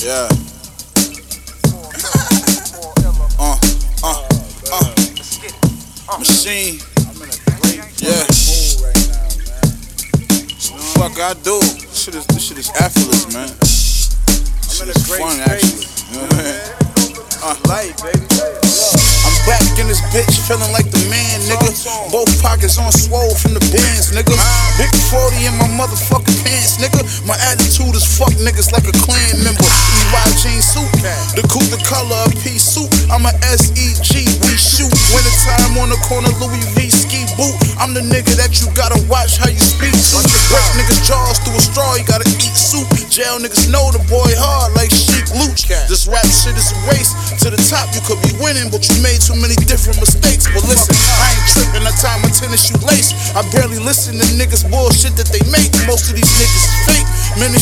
Yeah. Machine. Yeah. Fuck I do. This shit is effortless, man. This shit is fun, actually. You know what I mean? Light, baby. I'm back in this bitch, feeling like the man, nigga. Both pockets on swole from the bands, nigga. Big 40 in my motherfucking pants, nigga. My attitude is fuck niggas like a clan member. EY jean suit, the coupe, the color of pea soup. I'm a SEG, we shoot. Wintertime on the corner, Louis V ski boot. I'm the nigga that you gotta watch how you speak to. Break niggas' jaws through a straw, you gotta eat soup. Jail niggas know the boy hard like Sheik Luch. This rap shit is a race to the top. You could be winning, but you made too many different mistakes. But listen, I ain't tripping, I tie my tennis shoe lace. I barely listen to niggas bullshit that they make. Most of these niggas is fake. Many